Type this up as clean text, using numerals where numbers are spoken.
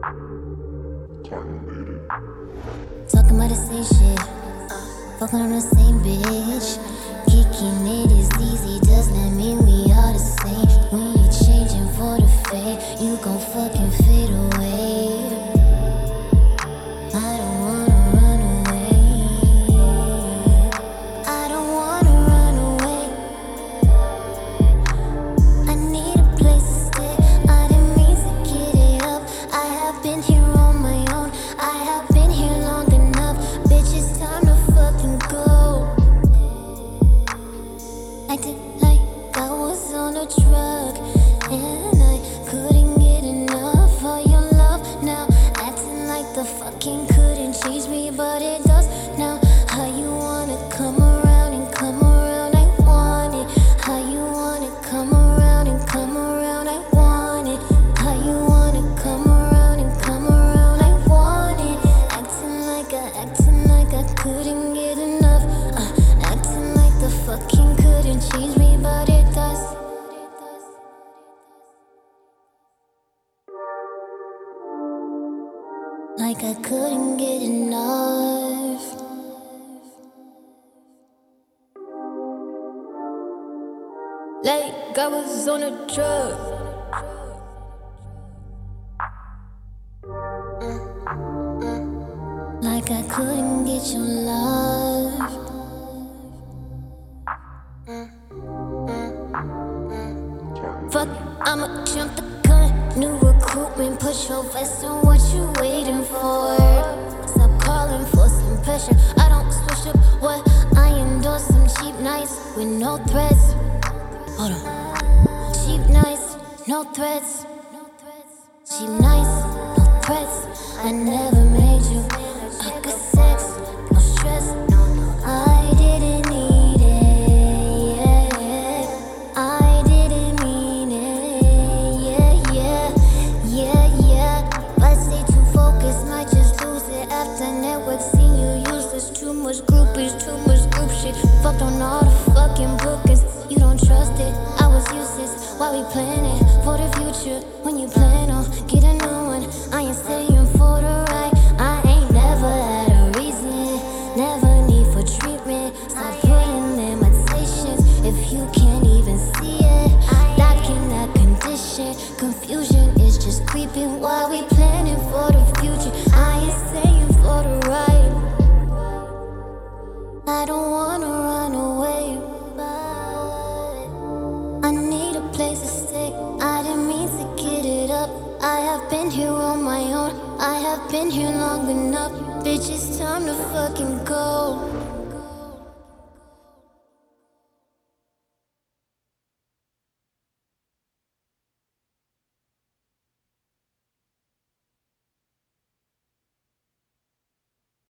Talking about the same shit, fucking on the same bitch. Kicking it is easy, does not mean we are the same. When you changing for the fade, you gon' fucking fade away. I don't wanna run away. I don't wanna run away. I need a place to stay. I didn't mean to get it up. I have been here on my own. I have been here long enough. Bitch, it's time to fucking go. Acted like I was on a drug, and I couldn't get enough of your love now. Acting like the fucking couldn't change me, but it does now. How you wanna come around and come around, I want it. How you wanna come around and come around, I want it. How you wanna come around and come around, I want it. Acting like I couldn't get enough. Acting like the fucking couldn't change me, but it does. Like I couldn't get enough. Like I was on a drug. Like I couldn't get your love. Fuck, I'ma jump the gun. New recruitment, put your vest on, what you waiting for? Stop calling for some pressure. I don't switch up what I endorse. Some cheap nights with no threats. Hold on. Cheap nights, no threats. Cheap nights, no threats. I never made you a good sex, no stress. I didn't need it, yeah. I didn't mean it, yeah. If I stay too focused, might just lose it. After network, seen you useless. Too much groupies, too much group shit. Fucked on all the fucking bookings. You don't trust it, I was useless. Why we planning for the future when you plan on get a new one? I ain't staying for the ride. I ain't never had a reason, never need for treatment. Stop putting limitations if you can't even see it. Stuck in that condition, confusion is just creeping. Why we planning for the future? I ain't staying for the ride. I don't wanna run away, but I need a place to stay. I didn't mean to get it up. I have been here on my own. I have been here long enough. Bitch, it's time to fucking go.